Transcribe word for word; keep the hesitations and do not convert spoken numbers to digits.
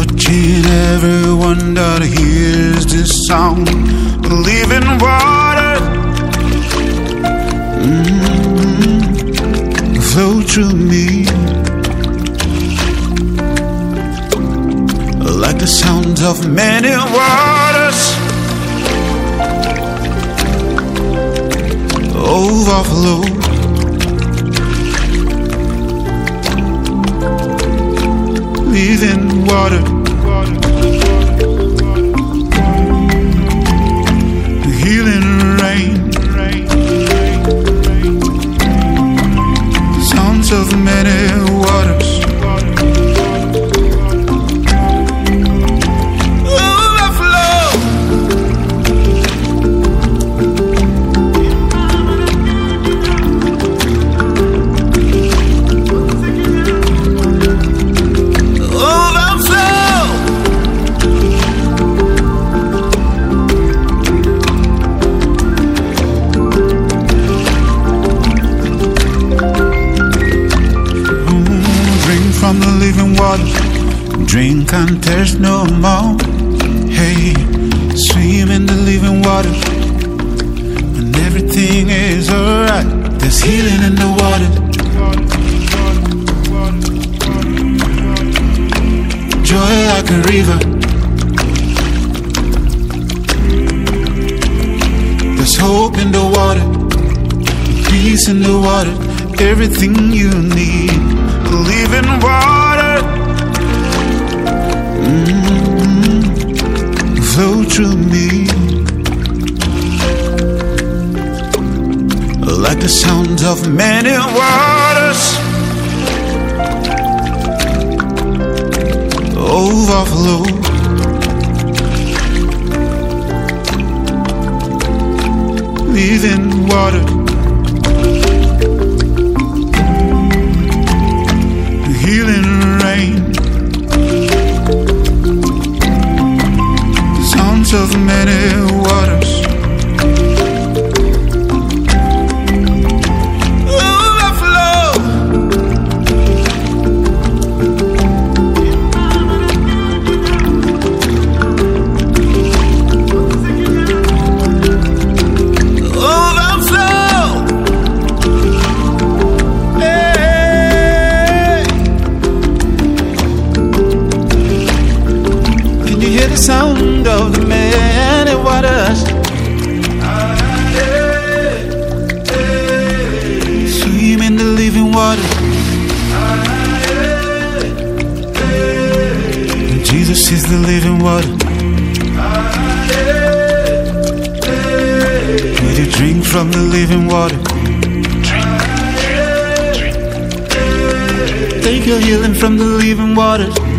touching everyone that hears this sound. Living water, mm-hmm, flow through me like the sounds of many waters. Overflow, living water, healing rain, sounds of many waters. From the living water, drink and thirst no more. Hey, swim in the living water, and everything is alright. There's healing in the water, joy like a river. There's hope in the water, peace in the water, everything you need. Living water, mm-hmm, flow through me like the sounds of many waters. Overflow, living water, healing rain, sounds of many waters. Overflow, overflow, hey. Hear the sound of the many waters, swim in the living water. Jesus is the living water. Will you drink from the living water? Take your healing from the living waters.